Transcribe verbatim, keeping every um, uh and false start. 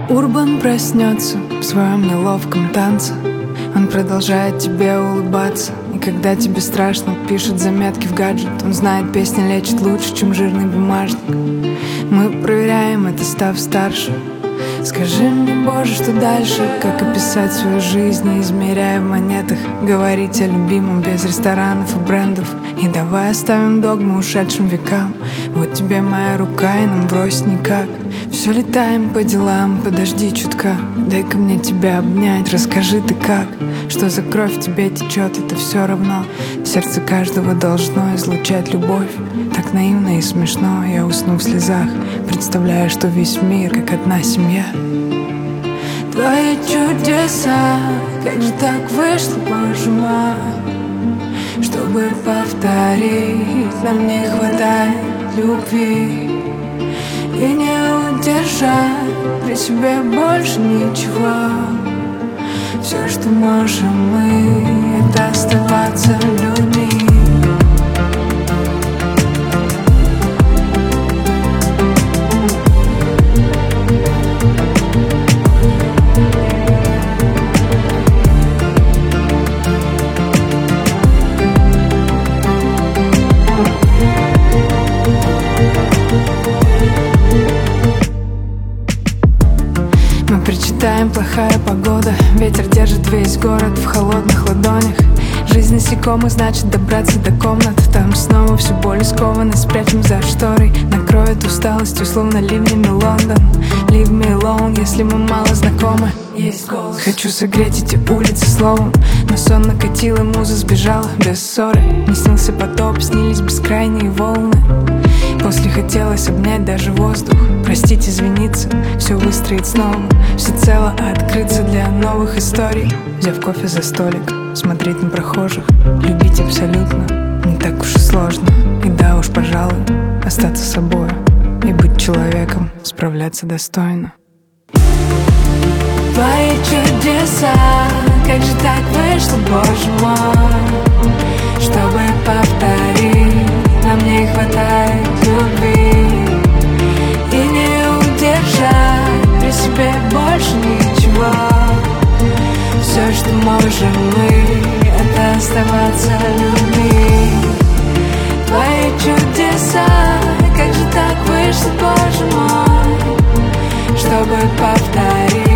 Урбан проснется в своем неловком танце. Он продолжает тебе улыбаться. И когда тебе страшно, пишет заметки в гаджет. Он знает, песня лечит лучше, чем жирный бумажник. Мы проверяем это, став старше. Скажи мне, Боже, что дальше? Как описать свою жизнь, не измеряя в монетах? Говорить о любимом без ресторанов и брендов. И давай оставим догмы ушедшим векам. Вот тебе моя рука, и нам брось никак. Все летаем по делам, подожди чутка. Дай-ка мне тебя обнять, расскажи ты как. Что за кровь в тебе течет, это все равно. Сердце каждого должно излучать любовь. Так наивно и смешно, я усну в слезах, представляя, что весь мир как одна семья. Твои чудеса, как же так вышло, Боже мой? Чтобы повторить, нам не хватает любви. И не удержать при себе больше ничего. Все, что можем мы, это оставаться людьми. Мы причитаем, плохая погода. Ветер держит весь город в холодных ладонях. Жизнь насекомых, значит добраться до комнат. Там снова все более скованно. Спрячем за шторой, накроет усталостью, словно ливнями Лондон. Leave me alone, если мы мало знакомы. Есть голос. Хочу согреть эти улицы словом. Но сон накатил, и муза сбежала без ссоры. Не снился потоп, снились бескрайние волны. После хотелось обнять даже воздух. Простить, извиниться, все выстроить снова. Всецело открыться для новых историй. Взяв кофе за столик, смотреть на прохожих. Любить абсолютно не так уж и сложно. И да уж, пожалуй, остаться собой и быть человеком, справляться достойно. Твои чудеса, как же так вышло, Боже мой? Чтобы повторить, нам не хватает любви. И не удержать при себе больше ничего. Все, что можем мы, это оставаться людьми. Твои чудеса, как же так вышло, Боже мой? Чтобы повторить,